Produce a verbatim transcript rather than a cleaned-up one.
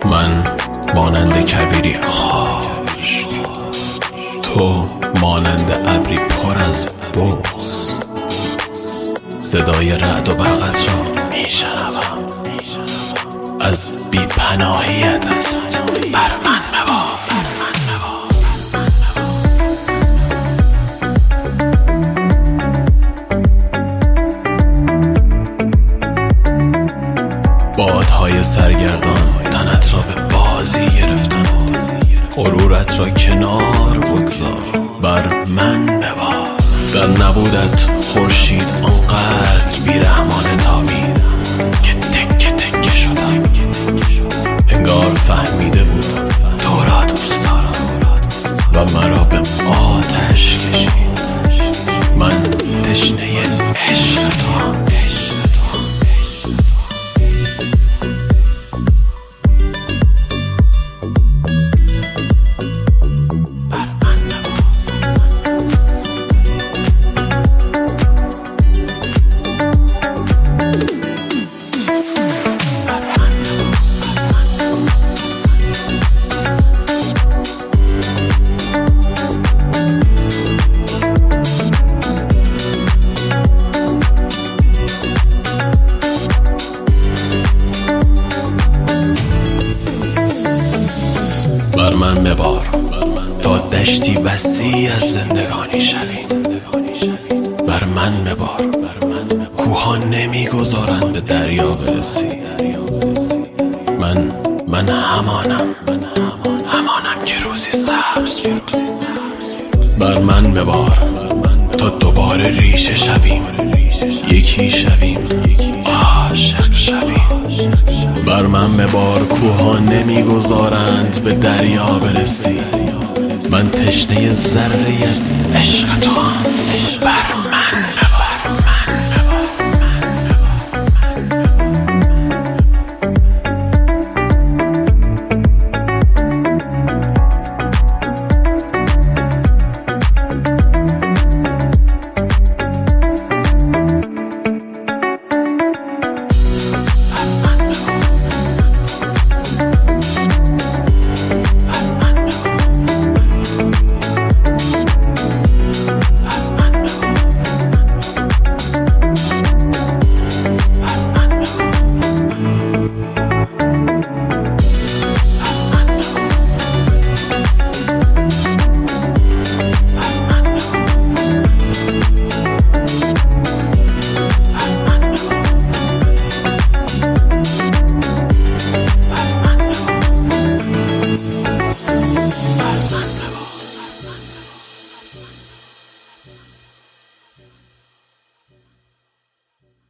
من مانند کویری خاش، تو مانند ابری پر از بغض. صدای رعد و برقت را میشنوم، از بی پناهیت است. بر من ببار، بادهای سرگردان تنت را به بازی گرفتن. غرورت را کنار بگذار، بر من ببار. در نبودت خورشید آنقدر بیرحمانه تابید که تکه تکه شدم. انگار فهمیده بود تو را دوست دارم و مرا به آتش کشید. من تشنه عشق تو. بر من ببار تا دشتی وسیع از زندگانی شویم. بر من ببار، کوها نمیگذارند به دریا برسی. من من همانم همانم که روزی سبز بود. بر من ببار تا دوباره ریشه شویم، یکی شویم، عاشق شویم. بر من ببار، کوها نمیگذارند به دریا برسی. من تشنه ذره از عشق تو هم.